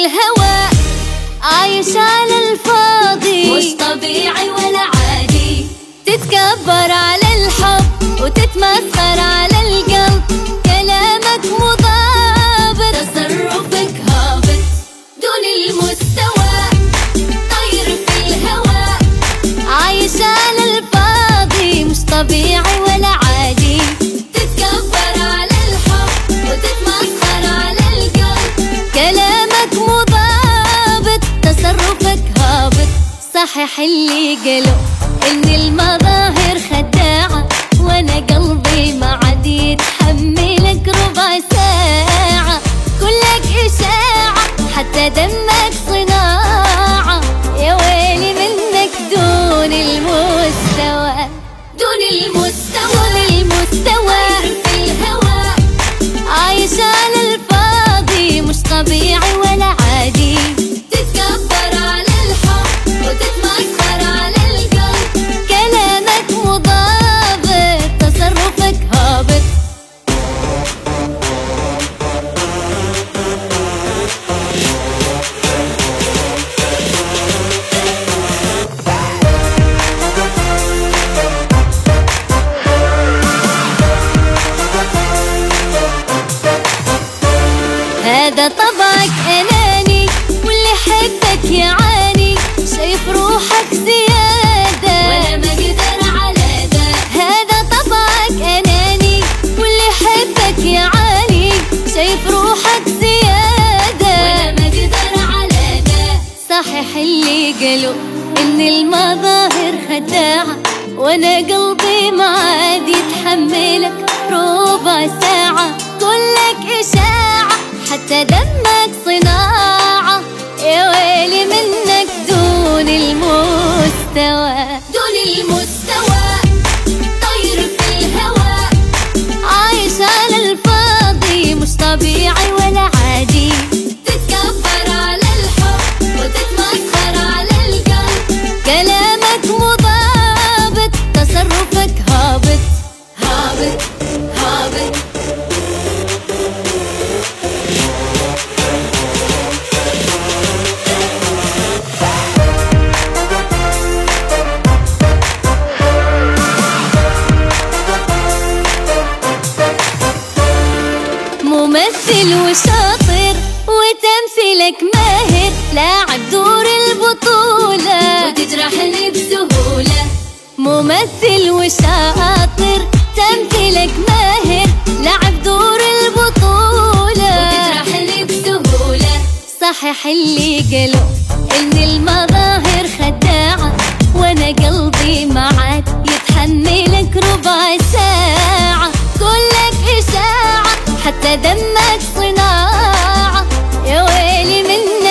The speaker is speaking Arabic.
الهواء، عايش على الفاضي، مش طبيعي ولا عادي. تتكبر على الحب وتتمسخر على القلب، كلامك مضابط، تصرفك هابط دون المستوى. طير في الهواء، عايش على الفاضي، مش طبيعي ولا عادي. تتكبر على الحب وتتمسخر على القلب، كلامك مضابط، تصرفك هابط. صحيح اللي قالوا إن المظاهر خداعة، وأنا قلبي ما عاد يتحملك ربع ساعة. كلك إشاعة حتى دمك صناعة، يا ويلي منك دون المستوى، دون المستوى، دون المستوى. في الهواء، عايش على الفاضي، مش طبيعي ولا عادي. تتكبر على الحب وتتمسخر على القلب، كلامك مضابط، تصرفك هابط. هذا طبعك أناني، واللي يحبك يعاني، شايف روحك زيادة وأنا ما أقدر على ذا. هذا طبعك أناني، واللي يحبك يعاني، شايف روحك زيادة وأنا ما أقدر على ذا. صحيح اللي قالوا إن المظاهر خداعة، وأنا قلبي ما عاد يتحملك ربع ساعة. كلك إشاعة حتى دمك صناعة، يا ويلي منك دون المستوى، دون المستوى. طير في الهواء، عايش على الفاضي، مش طبيعي ولا عادي. تتكبر على الحب وتتمسخر على القلب، كلامك مضابط، تصرفك هابط، هابط، هابط. ممثل وشاطر وتمثيلك ماهر، لاعب دور البطولة وتجرحني بسهولة. ممثل وشاطر، تمثيلك ماهر، لاعب دور البطولة وتجرحني بسهولة. صحيح اللي قالوا إن المظاهر خداعة، وأنا قلبي ما عاد يتحملك ربع ساعة. كلك إشاعة حتى دمك صناعة، يا ويلي منك